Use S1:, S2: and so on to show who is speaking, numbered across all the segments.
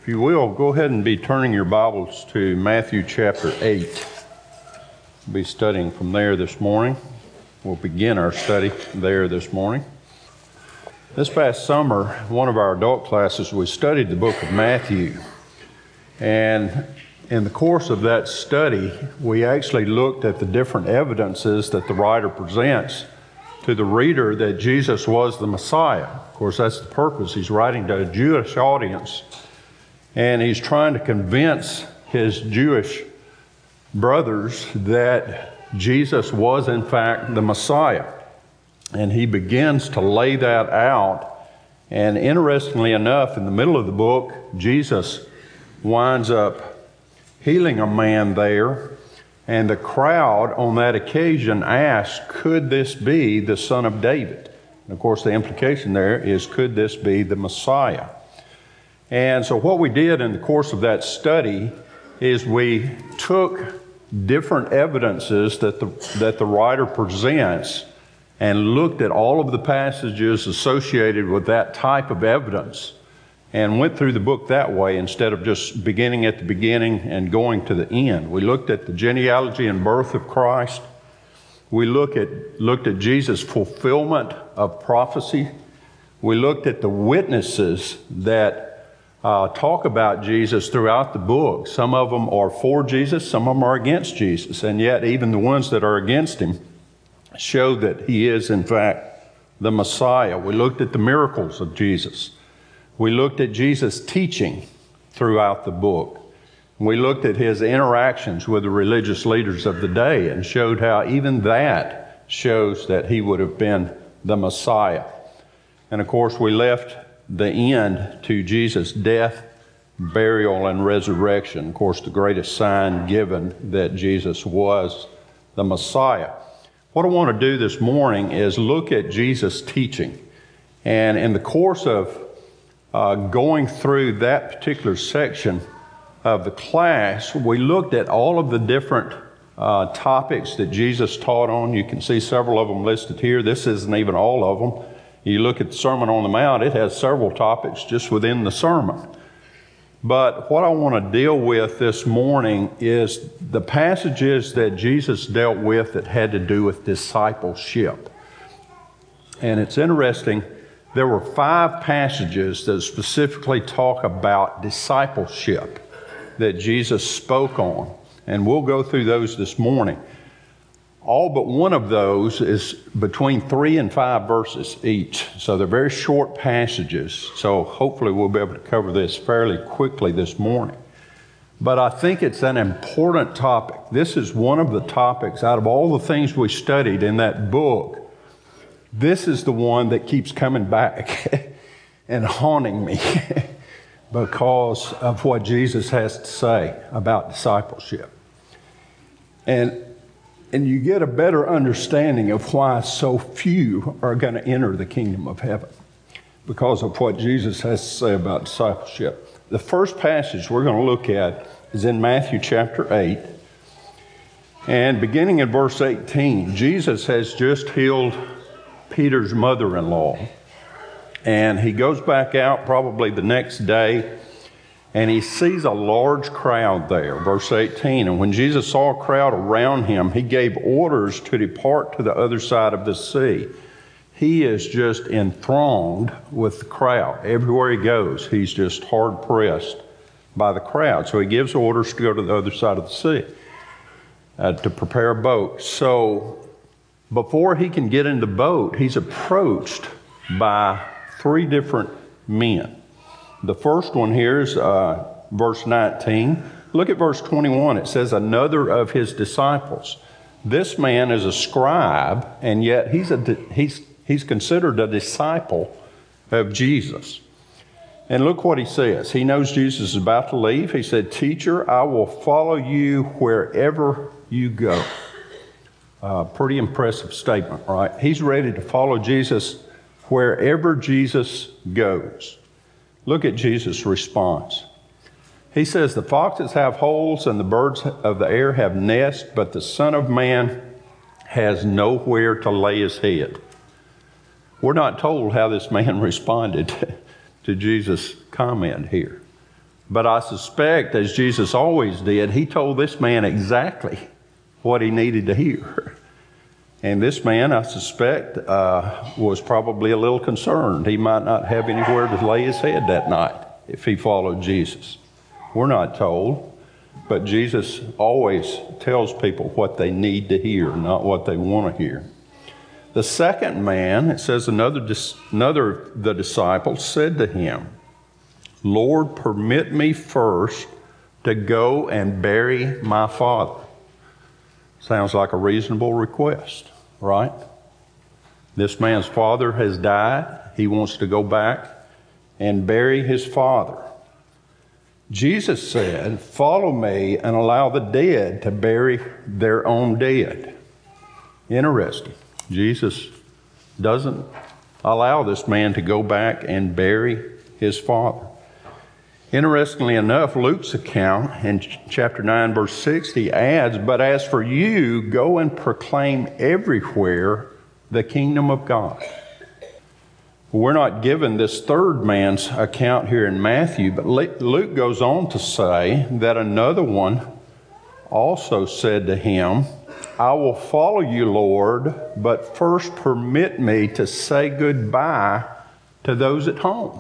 S1: If you will, go ahead and be turning your Bibles to Matthew chapter 8. We'll be studying from there this morning. We'll begin our study there this morning. This past summer, one of our adult classes, we studied the book of Matthew. And in the course of that study, we actually looked at the different evidences that the writer presents to the reader that Jesus was the Messiah. Of course, that's the purpose. He's writing to a Jewish audience. And he's trying to convince his Jewish brothers that Jesus was, in fact, the Messiah. And he begins to lay that out. And interestingly enough, in the middle of the book, Jesus winds up healing a man there. And the crowd on that occasion asked, could this be the son of David? And of course, the implication there is, could this be the Messiah? And so what we did in the course of that study is we took different evidences that the writer presents and looked at all of the passages associated with that type of evidence and went through the book that way instead of just beginning at the beginning and going to the end. We looked at the genealogy and birth of Christ. We looked at Jesus' fulfillment of prophecy. We looked at the witnesses that talk about Jesus throughout the book. Some of them are for Jesus, some of them are against Jesus, and yet even the ones that are against him show that he is, in fact, the Messiah. We looked at the miracles of Jesus. We looked at Jesus' teaching throughout the book. We looked at his interactions with the religious leaders of the day and showed how even that shows that he would have been the Messiah. And of course, we left the end to Jesus' death, burial, and resurrection. Of course, the greatest sign given that Jesus was the Messiah. What I want to do this morning is look at Jesus' teaching. And in the course of going through that particular section of the class, we looked at all of the different topics that Jesus taught on. You can see several of them listed here. This isn't even all of them. You look at the Sermon on the Mount, it has several topics just within the sermon. But what I want to deal with this morning is the passages that Jesus dealt with that had to do with discipleship. And it's interesting, there were 5 passages that specifically talk about discipleship that Jesus spoke on. And we'll go through those this morning. All but one of those is between 3 and 5 verses each. So they're very short passages. So hopefully we'll be able to cover this fairly quickly this morning. But I think it's an important topic. This is one of the topics out of all the things we studied in that book. This is the one that keeps coming back and haunting me because of what Jesus has to say about discipleship. And you get a better understanding of why so few are going to enter the kingdom of heaven because of what Jesus has to say about discipleship. The first passage we're going to look at is in Matthew chapter 8. And beginning in verse 18, Jesus has just healed Peter's mother-in-law. And he goes back out probably the next day, and he sees a large crowd there, verse 18. And when Jesus saw a crowd around him, he gave orders to depart to the other side of the sea. He is just enthralled with the crowd. Everywhere he goes, he's just hard-pressed by the crowd. So he gives orders to go to the other side of the sea to prepare a boat. So before he can get in the boat, he's approached by 3 different men. The first one here is verse 19. Look at verse 21. It says, another of his disciples. This man is a scribe, and yet he's considered a disciple of Jesus. And look what he says. He knows Jesus is about to leave. He said, Teacher, I will follow you wherever you go. Pretty impressive statement, right? He's ready to follow Jesus wherever Jesus goes. Look at Jesus' response. He says, the foxes have holes and the birds of the air have nests, but the Son of Man has nowhere to lay his head. We're not told how this man responded to Jesus' comment here. But I suspect, as Jesus always did, he told this man exactly what he needed to hear. And this man, I suspect, was probably a little concerned. He might not have anywhere to lay his head that night if he followed Jesus. We're not told, but Jesus always tells people what they need to hear, not what they want to hear. The second man, it says another of the disciples said to him, Lord, permit me first to go and bury my father. Sounds like a reasonable request, right? This man's father has died. He wants to go back and bury his father. Jesus said, follow me and allow the dead to bury their own dead. Interesting. Jesus doesn't allow this man to go back and bury his father. Interestingly enough, Luke's account in chapter 9, verse 60 adds, but as for you, go and proclaim everywhere the kingdom of God. We're not given this third man's account here in Matthew, but Luke goes on to say that another one also said to him, I will follow you, Lord, but first permit me to say goodbye to those at home.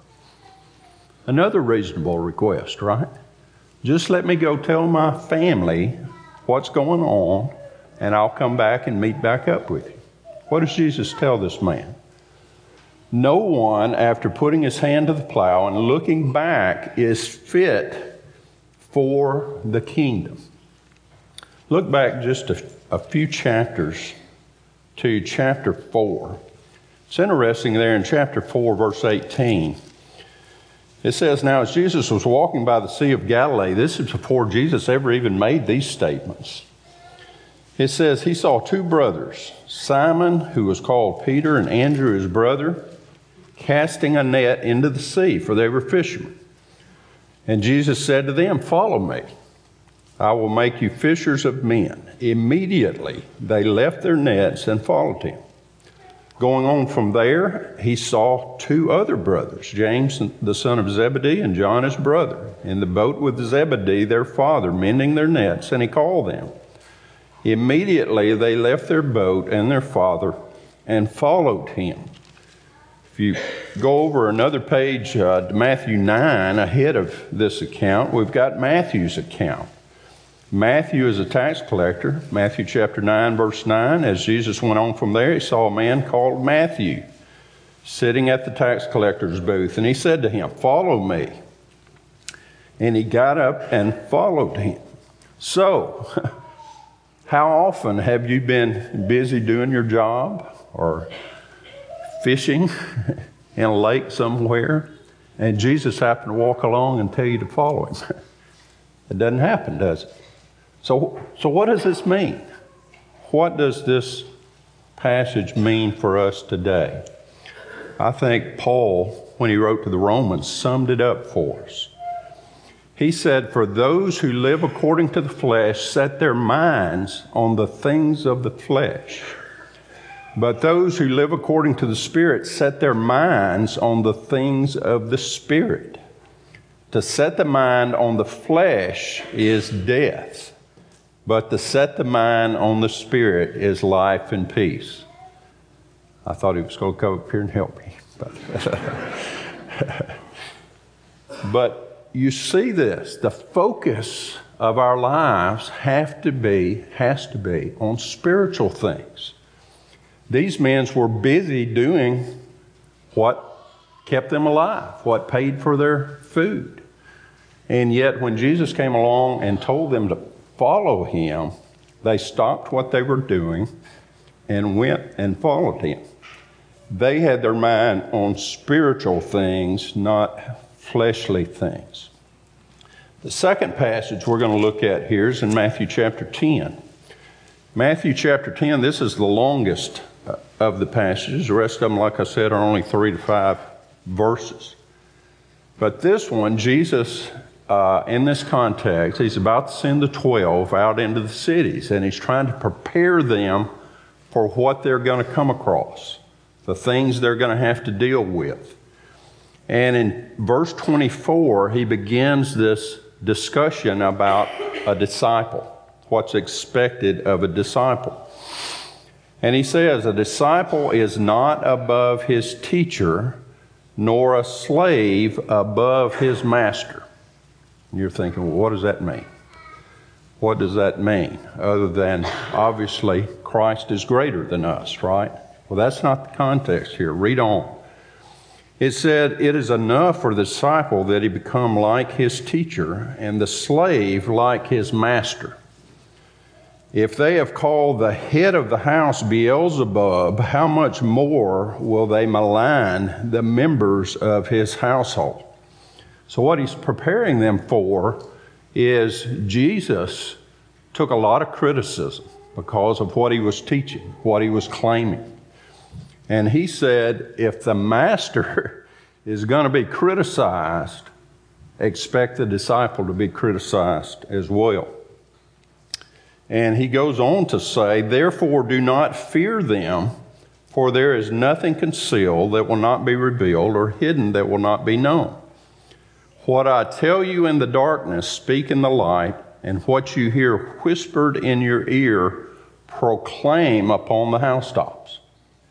S1: Another reasonable request, right? Just let me go tell my family what's going on, and I'll come back and meet back up with you. What does Jesus tell this man? No one, after putting his hand to the plow and looking back, is fit for the kingdom. Look back just a few chapters to chapter 4. It's interesting there in chapter 4, verse 18. It says, now as Jesus was walking by the Sea of Galilee, this is before Jesus ever even made these statements. It says, he saw two brothers, Simon, who was called Peter, and Andrew, his brother, casting a net into the sea, for they were fishermen. And Jesus said to them, follow me. I will make you fishers of men. Immediately they left their nets and followed him. Going on from there, he saw two other brothers, James, the son of Zebedee, and John, his brother, in the boat with Zebedee, their father, mending their nets, and he called them. Immediately they left their boat and their father and followed him. If you go over another page to Matthew 9, ahead of this account, we've got Matthew's account. Matthew is a tax collector. Matthew chapter 9, verse 9. As Jesus went on from there, he saw a man called Matthew sitting at the tax collector's booth. And he said to him, follow me. And he got up and followed him. So, how often have you been busy doing your job or fishing in a lake somewhere, and Jesus happened to walk along and tell you to follow him? It doesn't happen, does it? So what does this mean? What does this passage mean for us today? I think Paul, when he wrote to the Romans, summed it up for us. He said, for those who live according to the flesh set their minds on the things of the flesh. But those who live according to the Spirit set their minds on the things of the Spirit. To set the mind on the flesh is death, but to set the mind on the Spirit is life and peace. I thought he was going to come up here and help me. But you see this, the focus of our lives has to be on spiritual things. These men were busy doing what kept them alive, what paid for their food. And yet when Jesus came along and told them to follow him, they stopped what they were doing and went and followed him. They had their mind on spiritual things, not fleshly things. The second passage we're going to look at here is in Matthew chapter 10. Matthew chapter 10, this is the longest of the passages. The rest of them, like I said, are only 3 to 5 verses. But this one, Jesus, in this context, he's about to send the 12 out into the cities, and he's trying to prepare them for what they're going to come across, the things they're going to have to deal with. And in verse 24, he begins this discussion about a disciple, what's expected of a disciple. And he says, a disciple is not above his teacher, nor a slave above his master. You're thinking, well, what does that mean? What does that mean? Other than, obviously, Christ is greater than us, right? Well, that's not the context here. Read on. It said, it is enough for the disciple that he become like his teacher, and the slave like his master. If they have called the head of the house Beelzebub, how much more will they malign the members of his household? So what he's preparing them for is Jesus took a lot of criticism because of what he was teaching, what he was claiming. And he said, if the master is going to be criticized, expect the disciple to be criticized as well. And he goes on to say, therefore do not fear them, for there is nothing concealed that will not be revealed, or hidden that will not be known. What I tell you in the darkness, speak in the light, and what you hear whispered in your ear, proclaim upon the housetops.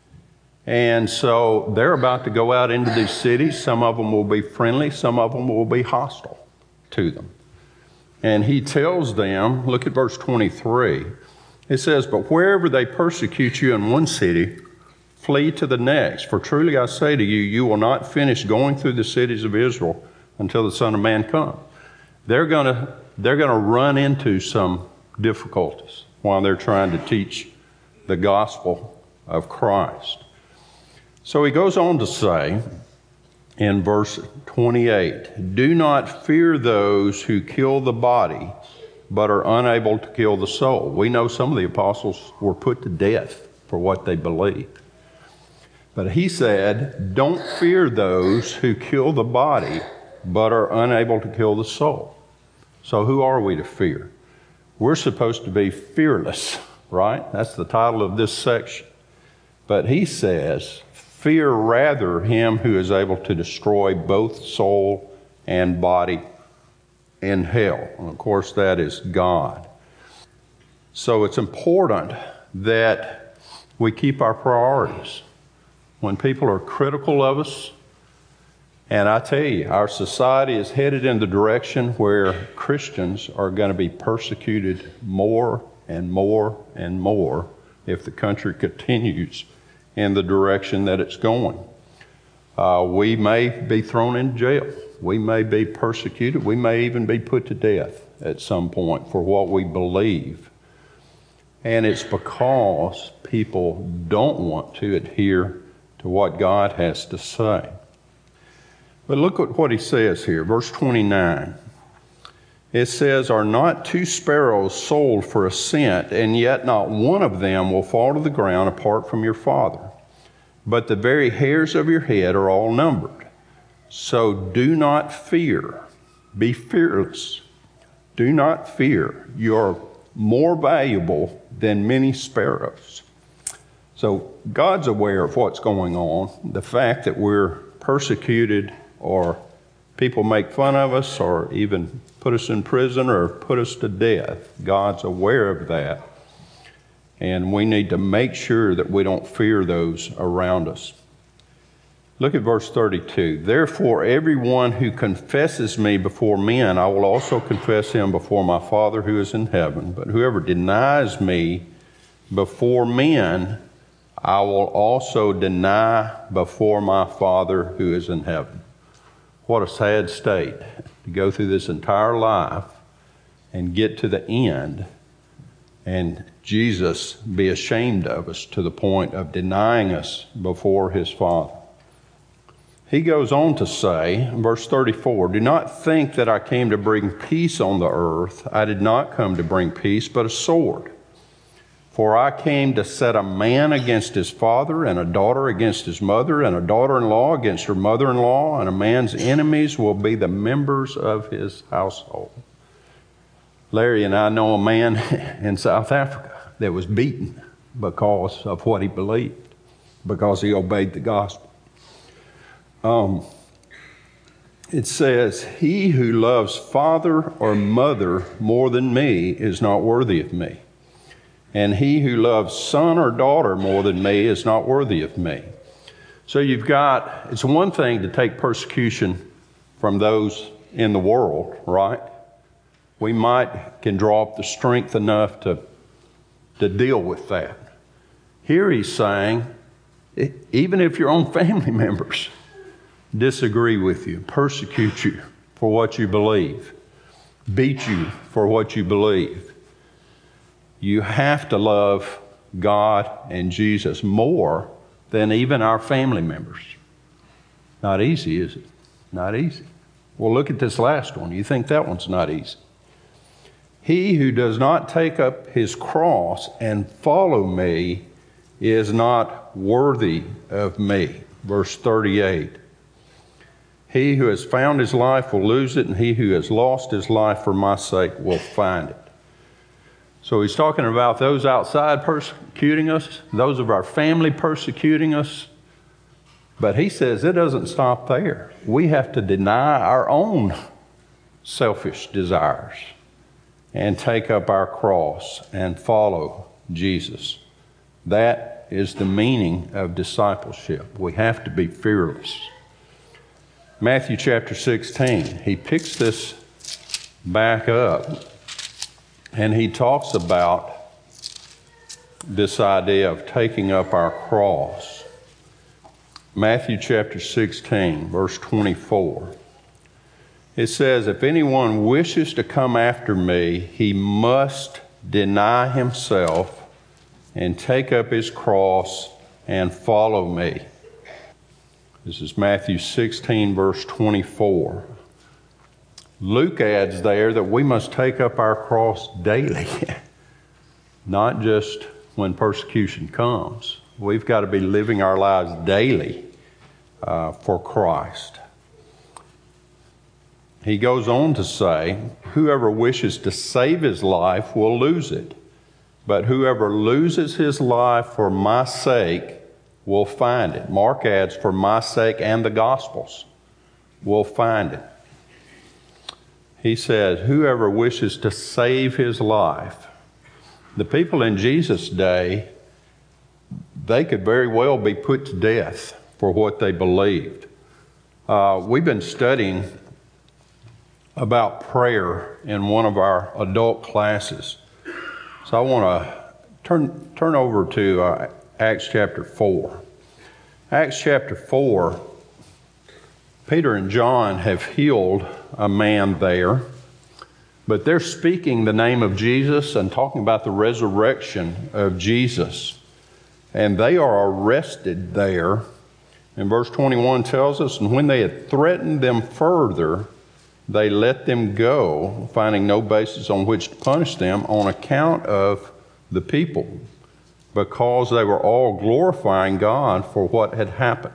S1: And so they're about to go out into these cities. Some of them will be friendly, some of them will be hostile to them. And he tells them, look at verse 23. It says, but wherever they persecute you in one city, flee to the next. For truly I say to you, you will not finish going through the cities of Israel until the Son of Man comes. They're going to run into some difficulties while they're trying to teach the gospel of Christ. So he goes on to say, in verse 28, do not fear those who kill the body, but are unable to kill the soul. We know some of the apostles were put to death for what they believed. But he said, don't fear those who kill the body, but are unable to kill the soul. So who are we to fear? We're supposed to be fearless, right? That's the title of this section. But he says, fear rather him who is able to destroy both soul and body in hell. And of course, that is God. So it's important that we keep our priorities. When people are critical of us, and I tell you, our society is headed in the direction where Christians are going to be persecuted more and more and more if the country continues in the direction that it's going. We may be thrown in jail. We may be persecuted. We may even be put to death at some point for what we believe. And it's because people don't want to adhere to what God has to say. But look at what he says here, verse 29. It says, are not two sparrows sold for a cent, and yet not one of them will fall to the ground apart from your Father? But the very hairs of your head are all numbered. So do not fear. Be fearless. Do not fear. You're more valuable than many sparrows. So God's aware of what's going on. The fact that we're persecuted, or people make fun of us, or even put us in prison or put us to death. God's aware of that. And we need to make sure that we don't fear those around us. Look at verse 32. Therefore, everyone who confesses me before men, I will also confess him before my Father who is in heaven. But whoever denies me before men, I will also deny before my Father who is in heaven. What a sad state to go through this entire life and get to the end and Jesus be ashamed of us to the point of denying us before his Father. He goes on to say, in verse 34, do not think that I came to bring peace on the earth. I did not come to bring peace, but a sword. For I came to set a man against his father, and a daughter against his mother, and a daughter-in-law against her mother-in-law, and a man's enemies will be the members of his household. Larry and I know a man in South Africa that was beaten because of what he believed, because he obeyed the gospel. It says, "He who loves father or mother more than me is not worthy of me. And he who loves son or daughter more than me is not worthy of me." So it's one thing to take persecution from those in the world, right? We can draw up the strength enough to deal with that. Here he's saying, even if your own family members disagree with you, persecute you for what you believe, beat you for what you believe, you have to love God and Jesus more than even our family members. Not easy, is it? Not easy. Well, look at this last one. You think that one's not easy. "He who does not take up his cross and follow me is not worthy of me." Verse 38. "He who has found his life will lose it, and he who has lost his life for my sake will find it." So he's talking about those outside persecuting us, those of our family persecuting us. But he says it doesn't stop there. We have to deny our own selfish desires and take up our cross and follow Jesus. That is the meaning of discipleship. We have to be fearless. Matthew chapter 16, he picks this back up and he talks about this idea of taking up our cross. Matthew chapter 16, verse 24. It says, "If anyone wishes to come after me, he must deny himself and take up his cross and follow me." This is Matthew 16, verse 24. Luke adds there that we must take up our cross daily, not just when persecution comes. We've got to be living our lives daily for Christ. He goes on to say, "Whoever wishes to save his life will lose it, but whoever loses his life for my sake will find it." Mark adds, "for my sake and the gospel's will find it." He says, whoever wishes to save his life. The people in Jesus' day, they could very well be put to death for what they believed. We've been studying about prayer in one of our adult classes. So I want to turn over to Acts chapter 4. Acts chapter 4, Peter and John have healed a man there, but they're speaking the name of Jesus and talking about the resurrection of Jesus. And they are arrested there. And verse 21 tells us, "And when they had threatened them further, they let them go, finding no basis on which to punish them on account of the people, because they were all glorifying God for what had happened."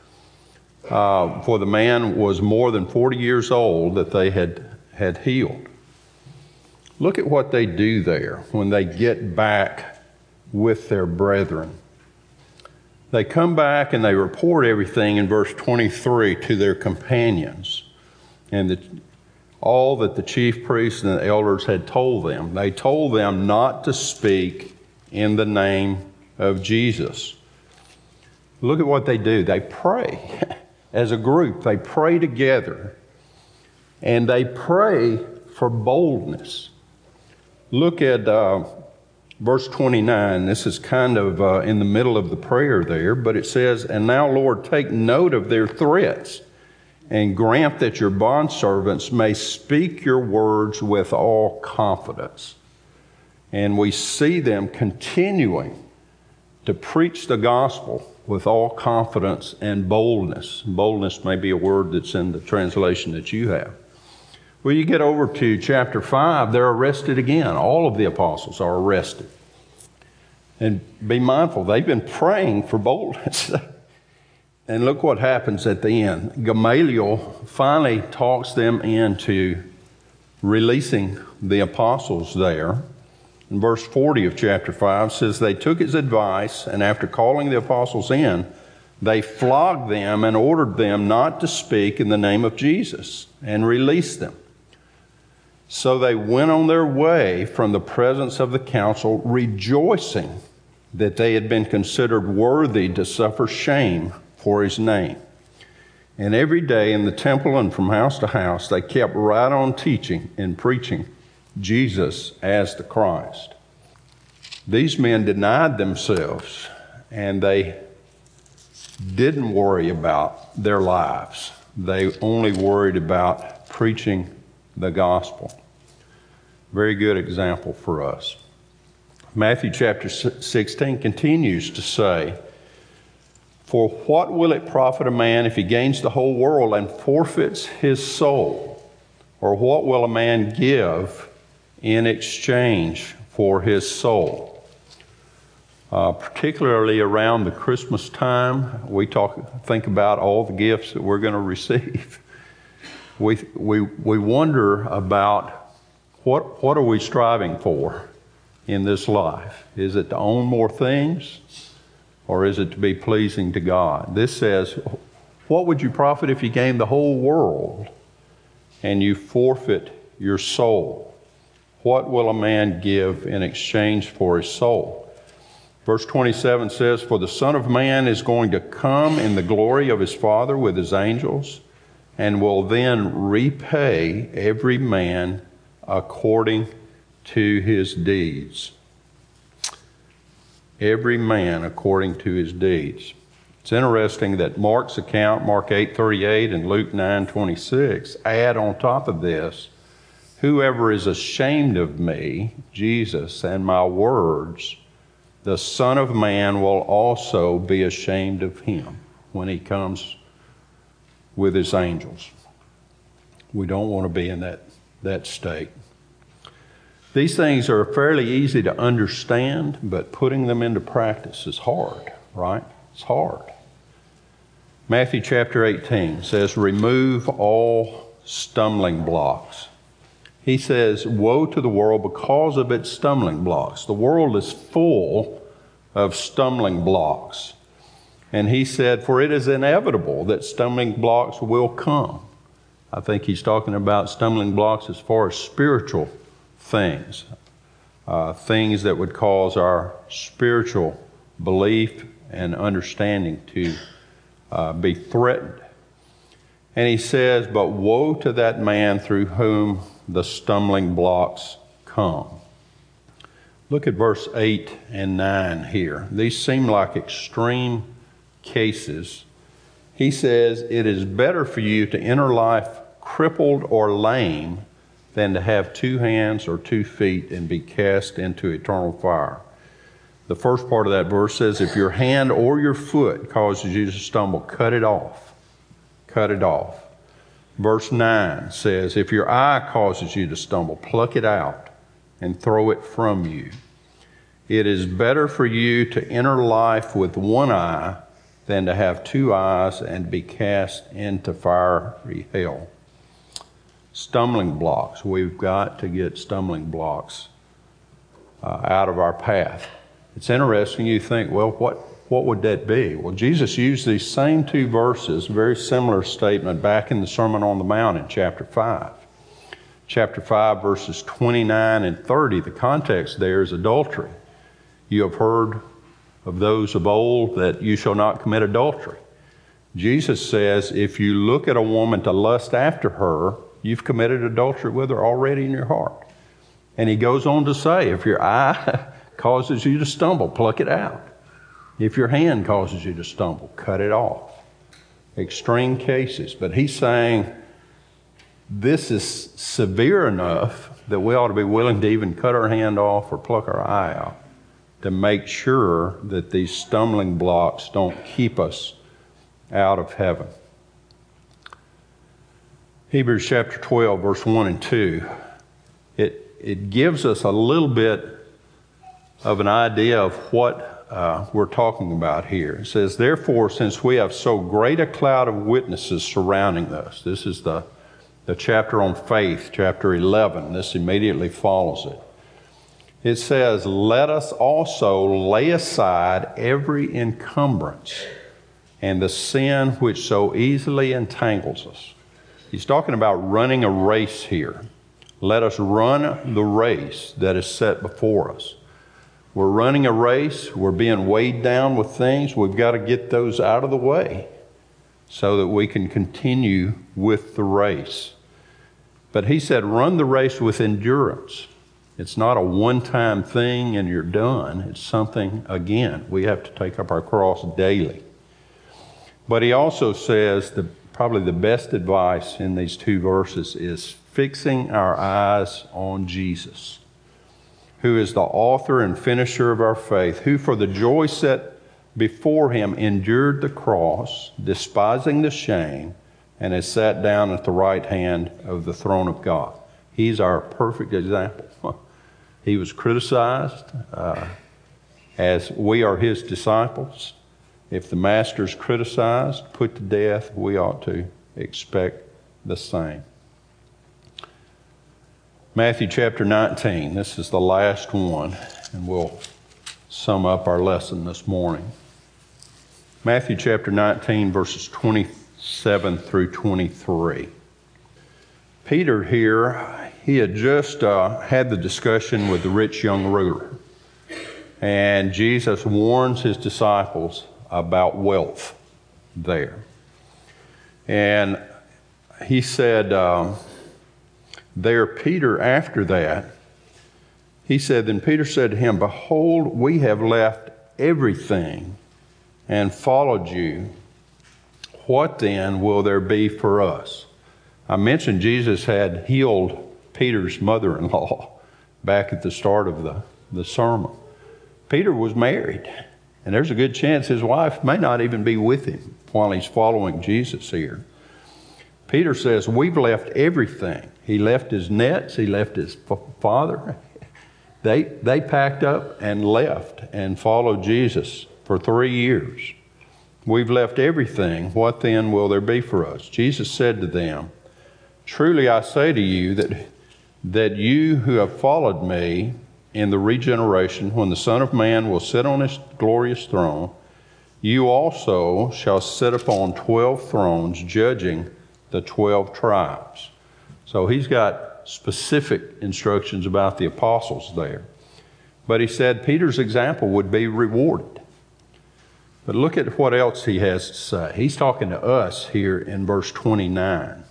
S1: For the man was more than 40 years old that they had healed. Look at what they do there when they get back with their brethren. They come back and they report everything in verse 23 to their companions and all that the chief priests and the elders had told them. They told them not to speak in the name of Jesus. Look at what they do. They pray. As a group, they pray together, and they pray for boldness. Look at verse 29. This is kind of in the middle of the prayer there, but it says, "And now, Lord, take note of their threats, and grant that your bondservants may speak your words with all confidence." And we see them continuing to preach the gospel with all confidence and boldness. Boldness may be a word that's in the translation that you have. Well, you get over to chapter 5, they're arrested again. All of the apostles are arrested. And be mindful, they've been praying for boldness. And look what happens at the end. Gamaliel finally talks them into releasing the apostles there. In verse 40 of chapter 5 says, "They took his advice, and after calling the apostles in, They flogged them and ordered them not to speak in the name of Jesus, and released them. So they went on their way from the presence of the council, rejoicing that they had been considered worthy to suffer shame for his name. And every day in the temple and from house to house, they kept right on teaching and preaching Jesus as the Christ. These men denied themselves, and they didn't worry about their lives. They only worried about preaching the gospel. Very good example for us. Matthew chapter 16 continues to say, "For what will it profit a man if he gains the whole world and forfeits his soul? Or what will a man give in exchange for his soul?" Particularly around the Christmas time, we think about all the gifts that we're going to receive. We wonder about what are we striving for in this life? Is it to own more things, or is it to be pleasing to God? This says, what would you profit if you gained the whole world and you forfeit your soul? What will a man give in exchange for his soul? Verse 27 says, "For the Son of Man is going to come in the glory of his Father with his angels, and will then repay every man according to his deeds." Every man according to his deeds. It's interesting that Mark's account, Mark 8:38 and Luke 9:26, add on top of this, "Whoever is ashamed of me, Jesus, and my words, the Son of Man will also be ashamed of him when he comes with his angels." We don't want to be in that state. These things are fairly easy to understand, but putting them into practice is hard, right? It's hard. Matthew chapter 18 says, "Remove all stumbling blocks." He says, "Woe to the world because of its stumbling blocks." The world is full of stumbling blocks. And he said, "For it is inevitable that stumbling blocks will come." I think he's talking about stumbling blocks as far as spiritual things, things that would cause our spiritual belief and understanding to be threatened. And he says, "But woe to that man through whom the stumbling blocks come." Look at verse 8 and 9 here. These seem like extreme cases. He says, "It is better for you to enter life crippled or lame than to have 2 hands or 2 feet and be cast into eternal fire." The first part of that verse says, if your hand or your foot causes you to stumble, cut it off. Cut it off. Verse 9 says, if your eye causes you to stumble, pluck it out and throw it from you. It is better for you to enter life with 1 eye than to have 2 eyes and be cast into fiery hell. Stumbling blocks. We've got to get stumbling blocks out of our path. It's interesting. You think, well, what would that be? Well, Jesus used these same 2 verses, very similar statement, back in the Sermon on the Mount in chapter 5. Chapter 5, verses 29 and 30, the context there is adultery. You have heard of those of old that you shall not commit adultery. Jesus says, if you look at a woman to lust after her, you've committed adultery with her already in your heart. And he goes on to say, if your eye causes you to stumble, pluck it out. If your hand causes you to stumble, cut it off. Extreme cases. But he's saying this is severe enough that we ought to be willing to even cut our hand off or pluck our eye out to make sure that these stumbling blocks don't keep us out of heaven. Hebrews chapter 12, verse 1 and 2. It gives us a little bit of an idea of what we're talking about here. It says, therefore, since we have so great a cloud of witnesses surrounding us, this is the chapter on faith, chapter 11. This immediately follows it. It says, let us also lay aside every encumbrance and the sin which so easily entangles us. He's talking about running a race here. Let us run the race that is set before us. We're running a race. We're being weighed down with things. We've got to get those out of the way so that we can continue with the race. But he said, run the race with endurance. It's not a one-time thing and you're done. It's something, again, we have to take up our cross daily. But he also says that probably the best advice in these two verses is fixing our eyes on Jesus, who is the author and finisher of our faith, who for the joy set before him endured the cross, despising the shame, and has sat down at the right hand of the throne of God. He's our perfect example. He was criticized as we are his disciples. If the master's criticized, put to death, we ought to expect the same. Matthew chapter 19, this is the last one, and we'll sum up our lesson this morning. Matthew chapter 19, verses 27 through 23. Peter here, he had just had the discussion with the rich young ruler. And Jesus warns his disciples about wealth there. And he said there, Peter, after that, he said, then Peter said to him, behold, we have left everything and followed you. What then will there be for us? I mentioned Jesus had healed Peter's mother-in-law back at the start of the sermon. Peter was married, and there's a good chance his wife may not even be with him while he's following Jesus here. Peter says, we've left everything. He left his nets. He left his father. They packed up and left and followed Jesus for 3 years. We've left everything. What then will there be for us? Jesus said to them, truly I say to you that you who have followed me in the regeneration, when the Son of Man will sit on his glorious throne, you also shall sit upon 12 thrones, judging the 12 tribes. So he's got specific instructions about the apostles there. But he said Peter's example would be rewarded. But look at what else he has to say. He's talking to us here in verse 29.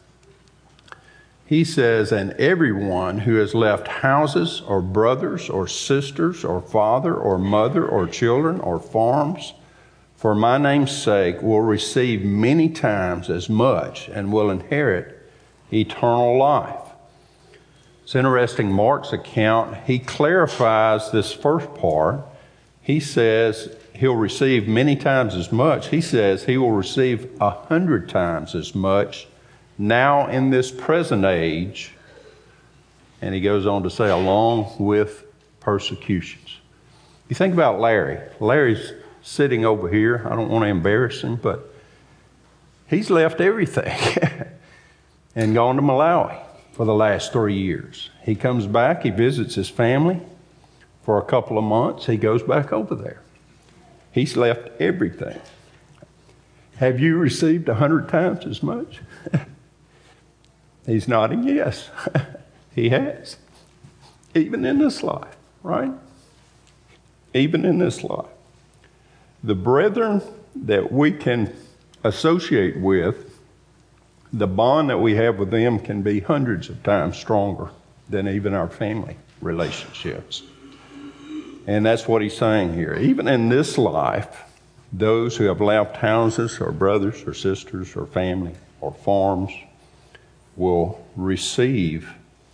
S1: He says, and everyone who has left houses or brothers or sisters or father or mother or children or farms for my name's sake will receive many times as much and will inherit eternal life. It's interesting, Mark's account, he clarifies this first part. He says he'll receive many times as much. He says he will receive 100 times as much now in this present age. And he goes on to say, along with persecutions. You think about Larry. Larry's sitting over here. I don't want to embarrass him, but he's left everything and gone to Malawi for the last 3 years. He comes back, he visits his family for a couple of months, he goes back over there. He's left everything. Have you received 100 times as much? He's nodding yes. He has. Even in this life, right? Even in this life. The brethren that we can associate with, the bond that we have with them can be hundreds of times stronger than even our family relationships. And that's what he's saying here. Even in this life, those who have left houses or brothers or sisters or family or farms will receive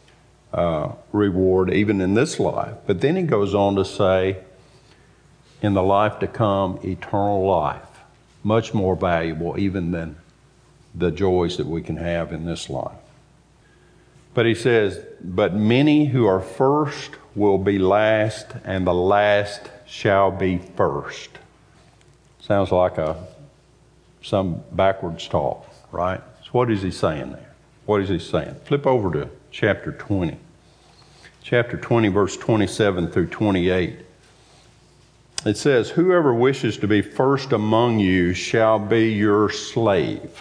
S1: reward even in this life. But then he goes on to say, in the life to come, eternal life, much more valuable even than the joys that we can have in this life. But he says, but many who are first will be last, and the last shall be first. Sounds like some backwards talk, right? So what is he saying there? What is he saying? Flip over to chapter 20. Chapter 20, verse 27 through 28. It says, whoever wishes to be first among you shall be your slave.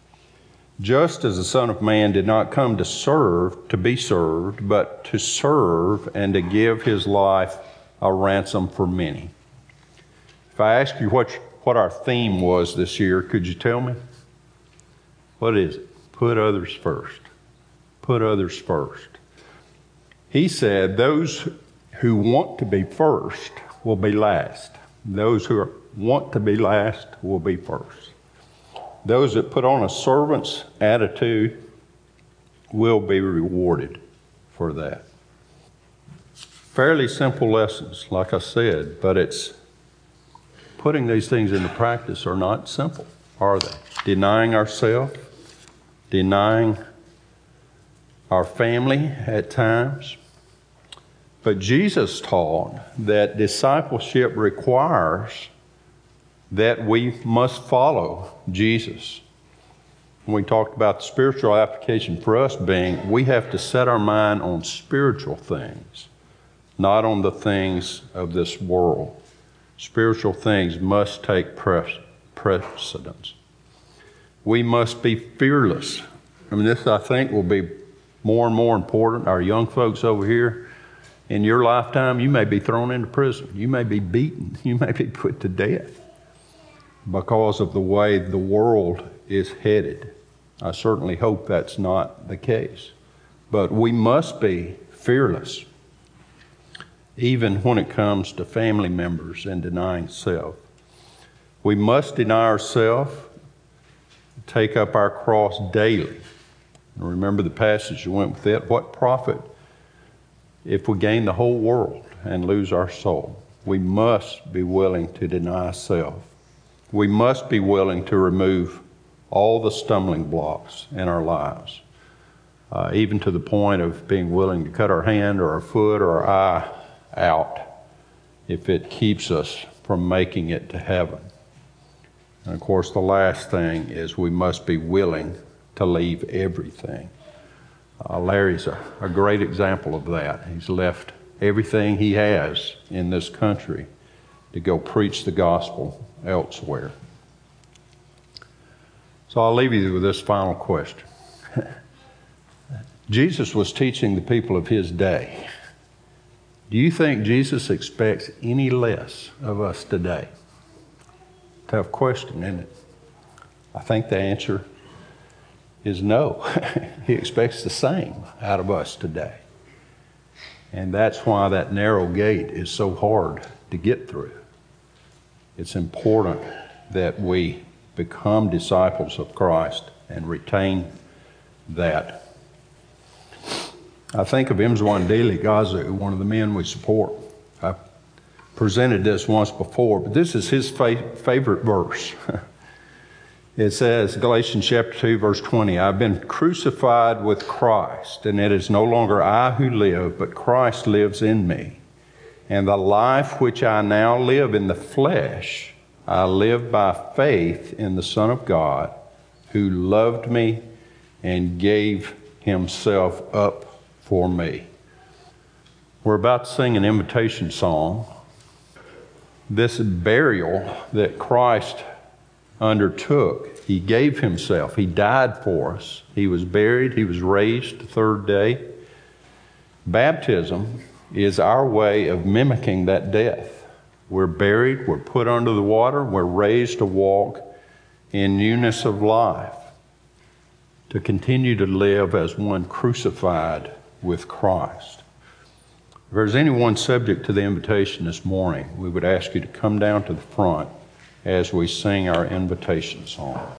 S1: Just as the Son of Man did not come to be served, but to serve and to give his life a ransom for many. If I ask you what our theme was this year, could you tell me? What is it? Put others first. Put others first. He said those who want to be first will be last. Those who want to be last will be first. Those that put on a servant's attitude will be rewarded for that. Fairly simple lessons, like I said, but it's putting these things into practice are not simple, are they? Denying ourselves, denying our family at times. But Jesus taught that discipleship requires that we must follow Jesus. We talked about the spiritual application for us being we have to set our mind on spiritual things, not on the things of this world. Spiritual things must take precedence. We must be fearless. I mean, this I think will be more and more important. Our young folks over here, in your lifetime, you may be thrown into prison. You may be beaten. You may be put to death because of the way the world is headed. I certainly hope that's not the case. But we must be fearless, even when it comes to family members and denying self. We must deny ourselves, take up our cross daily. And remember the passage that went with it. What profit if we gain the whole world and lose our soul? We must be willing to deny self. We must be willing to remove all the stumbling blocks in our lives, even to the point of being willing to cut our hand or our foot or our eye out if it keeps us from making it to heaven. And of course, the last thing is we must be willing to leave everything. Larry's a great example of that. He's left everything he has in this country to go preach the gospel elsewhere. So I'll leave you with this final question. Jesus was teaching the people of his day. Do you think Jesus expects any less of us today? Tough question, isn't it? I think the answer is no. He expects the same out of us today. And that's why that narrow gate is so hard to get through. It's important that we become disciples of Christ and retain that. I think of Mzwandile Gazu, one of the men we support. I've presented this once before, but this is his favorite verse. It says, Galatians chapter 2, verse 20, I've been crucified with Christ, and it is no longer I who live, but Christ lives in me. And the life which I now live in the flesh, I live by faith in the Son of God, who loved me and gave himself up for me. We're about to sing an invitation song. This burial that Christ undertook, he gave himself. He died for us. He was buried. He was raised the third day. Baptism is our way of mimicking that death. We're buried. We're put under the water. We're raised to walk in newness of life, to continue to live as one crucified with Christ. If there's anyone subject to the invitation this morning, we would ask you to come down to the front as we sing our invitation song.